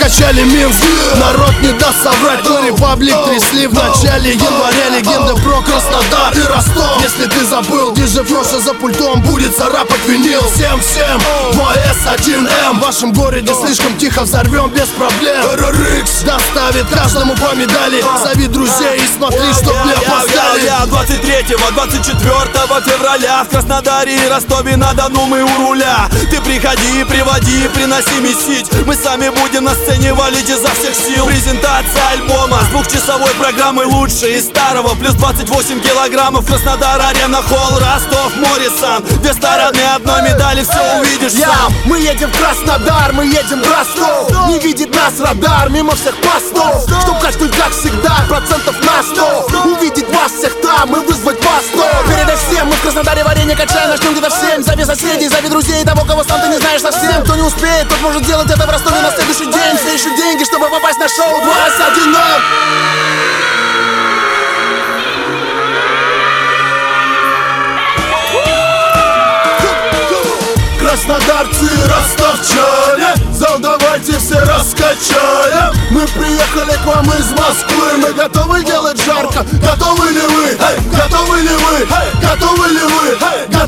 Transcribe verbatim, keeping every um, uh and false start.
прокачали Минск. Народ не даст соврать, то Репаблик трясли в начале января. Легенда про Краснодар и Ростов. Если ты забыл, диджей Фроша за пультом будет царапать винил. Всем-всем, два эс один эм. В вашем городе слишком тихо, взорвем без проблем. эр эр икс доставит каждому по медали. Зови друзей и смотри, чтоб не опоздали. Я двадцать третьего, двадцать четвёртого февраля в Краснодаре и Ростове-на-Дону мы у руля. Ты приходи, приводи, приноси месить. Мы сами будем на сцене валить изо всех сил. Презентация альбома с двухчасовой программой лучше из старого. Плюс двадцать восемь килограммов. Краснодар, Арена Холл, Ростов, Морисан. Две стороны одной медали, все увидишь сам. Мы едем в Краснодар, мы едем в Ростов. Не видит нас радар, мимо всех постов. Чтоб каждый, как всегда, процентов на сто. Увидеть вас всех там и вызвать вас сто. Передо всем мы в Краснодаре варенье качаем. Начнем где-то в семь. Зови соседей, зови друзей, того, кого сам ты не знаешь совсем. Кто не успеет, тот может делать это в Ростове на следующий день. Все ищут деньги, чтобы попасть на шоу два эс один эм. Краснодарцы, ростовчане, зал давайте все раскачаем. Мы приехали к вам из Москвы. Мы готовы делать жарко, готовы ли вы? Готовы ли вы? Готовы ли вы?